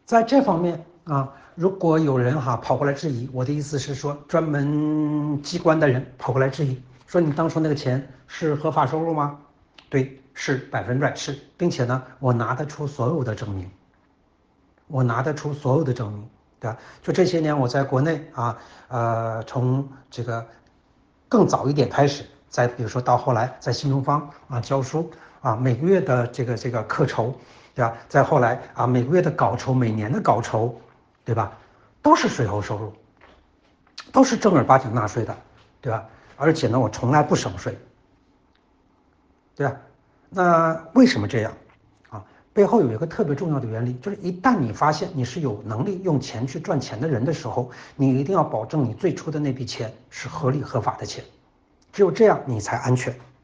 在这方面啊，如果有人跑过来质疑，我的意思是说，专门机关的人跑过来质疑，说你当初那个钱是合法收入吗？对，是100%是，并且呢，我拿得出所有的证明，我拿得出所有的证明，对吧？就这些年我在国内从这个更早一点开始，再比如说到后来在新东方教书每个月的这个课酬，对吧？再后来每个月的稿酬，每年的稿酬，对吧？都是税后收入，都是正儿八经纳税的，对吧？而且呢，我从来不省税，对吧？那为什么这样？背后有一个特别重要的原理，就是一旦你发现你是有能力用钱去赚钱的人的时候，你一定要保证你最初的那笔钱是合理合法的钱，只有这样你才安全。